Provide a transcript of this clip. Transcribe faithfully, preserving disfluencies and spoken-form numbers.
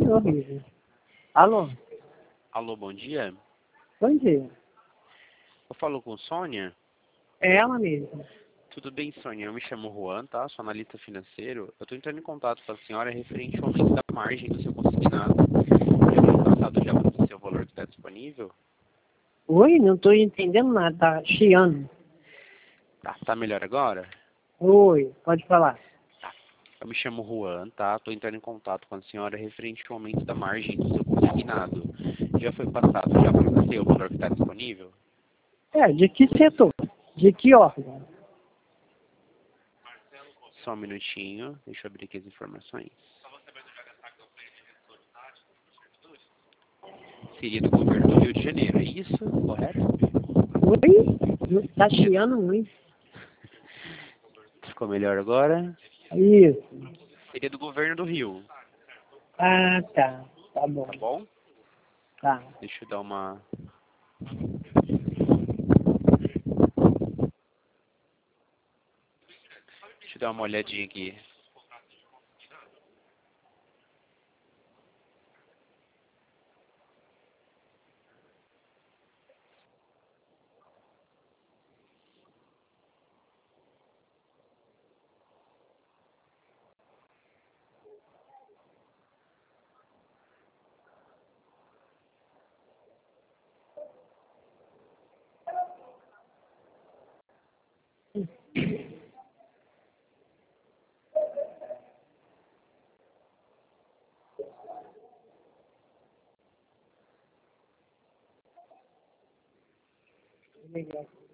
horrível. Alô? Alô, bom dia. Bom dia. Eu falo com Sônia? É ela mesma. Tudo bem, Sônia? Eu me chamo Juan, tá? Sou analista financeiro. Eu estou entrando em contato com a senhora referente ao aumento da margem do seu consignado. Já foi passado já para o seu valor que está disponível? Oi? Não tô entendendo nada, tá chiando. Tá, tá melhor agora? Oi, pode falar. Tá. Eu me chamo Juan, tá? Estou entrando em contato com a senhora referente ao aumento da margem do seu consignado. Já foi passado já para você o valor que está disponível? É, de que setor? De que órgão? Só um minutinho, deixa eu abrir aqui as informações. Seria do governo do Rio de Janeiro, é isso? Correto? Oi? Tá chiando muito. Ficou melhor agora? Isso. Seria do governo do Rio, Ah, tá. Tá bom. tá bom? Tá. Deixa eu dar uma... Deixa eu dar uma olhadinha aqui. Legal.